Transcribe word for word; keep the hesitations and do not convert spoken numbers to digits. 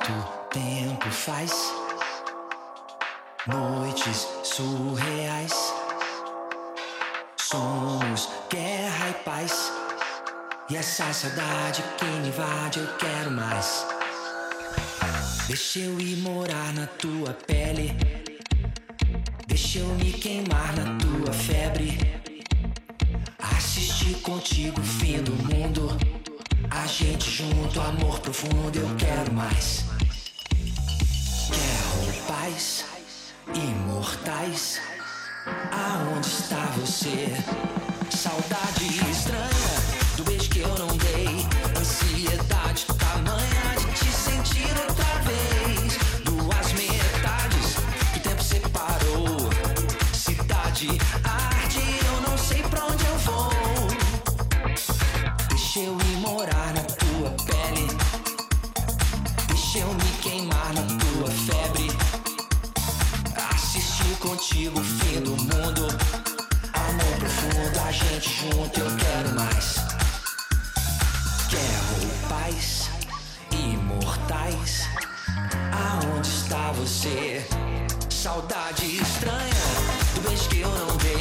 Quanto tempo faz? Noites surreais. Somos guerra e paz. E essa saudade que me invade, eu quero mais. Deixa eu ir morar na tua pele. Deixa eu me queimar na tua febre. Assistir contigo o fim do mundo. A gente junto, amor profundo, eu quero mais. Quero paz, imortais. Aonde está você? Saudade estranha do beijo que eu não dei. Ansiedade tamanha de te sentir outra vez. Duas metades, o tempo separou. Cidade arde, eu não sei pra onde eu vou. Deixa eu ir morar na tua pele. Deixa eu me queimar na tua febre. Assistir contigo o fim do mundo. Amor profundo, a gente junto, eu quero mais. Quero paz, imortais. Aonde está você? Saudade estranha do beijo que eu não dei.